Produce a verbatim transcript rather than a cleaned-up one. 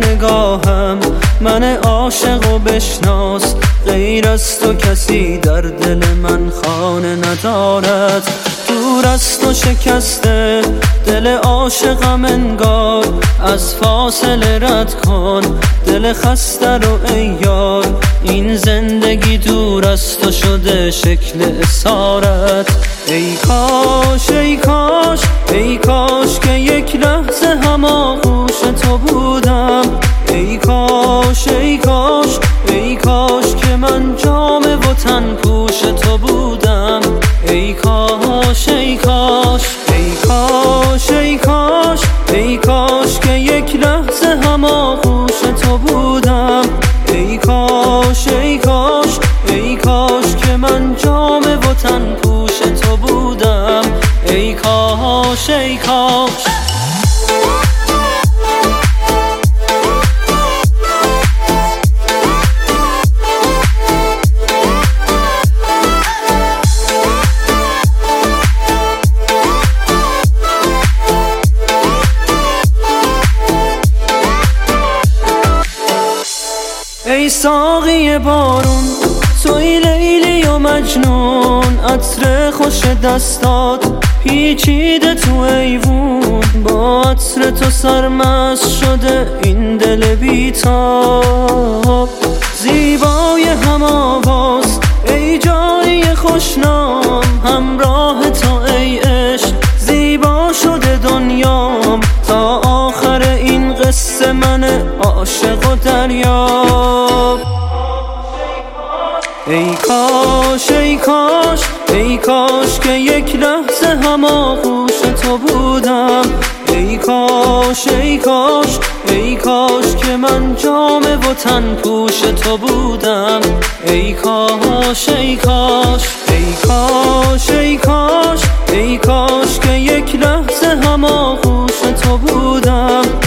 نگاهم من عاشق و بشناس، غیر از تو کسی در دل من خانه ندارد. دور از تو شکسته دل عاشقم انگار، از فاصله رد کن دل خسته رو ای یار. این زندگی دور از تو شده شکل اسارت. ای کاش ای کاش ای کاش که یک لحظه هم آغوش تو بودم. ای کاش ای کاش ای کاش که من جام و تن پوش تو بودم. ای کاش ای کاش ای کاش ای کاش ای کاش که یک لحظه هم آغوش تو بودم. ای کاش ای کاش ای کاش که من جام و تن پوش تو بودم. ای کاش ای کاش. ای ساقی بارون توی لیلی و مجنون، عطر خوش دستات پیچیده تو ایوون. با عطر تو سرمست شده این دل بیتاب، زیبای هم آواز ای جای خوشنام. همراه تو ای عشق زیبا شده دنیام، تا آخر این قصه من عاشق و دریاب. ای کاش ای کاش ای کاش که یک لحظه هم آغوش تو بودم. ای کاش ای کاش ای کاش که من جام و تن پوش تو بودم. ای کاش ای کاش ای کاش ای کاش ای کاش که یک لحظه هم آغوش تو بودم.